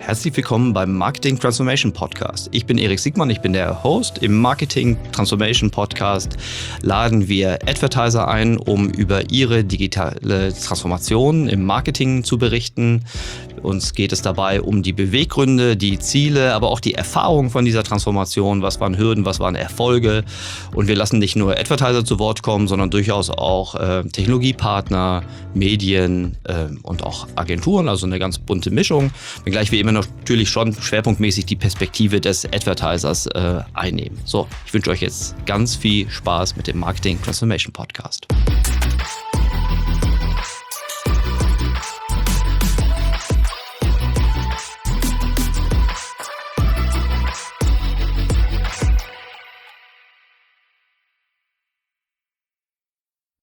Herzlich willkommen beim Marketing Transformation Podcast. Ich bin Erik Siegmann, ich bin der Host. Im Marketing Transformation Podcast laden wir Advertiser ein, um über ihre digitale Transformation im Marketing zu berichten. Uns geht es dabei um die Beweggründe, die Ziele, aber auch die Erfahrungen von dieser Transformation. Was waren Hürden, was waren Erfolge? Und wir lassen nicht nur Advertiser zu Wort kommen, sondern durchaus auch Technologiepartner, Medien und auch Agenturen, also eine ganz bunte Mischung. Wenngleich wir immer natürlich schon schwerpunktmäßig die Perspektive des Advertisers einnehmen. So, ich wünsche euch jetzt ganz viel Spaß mit dem Marketing Transformation Podcast.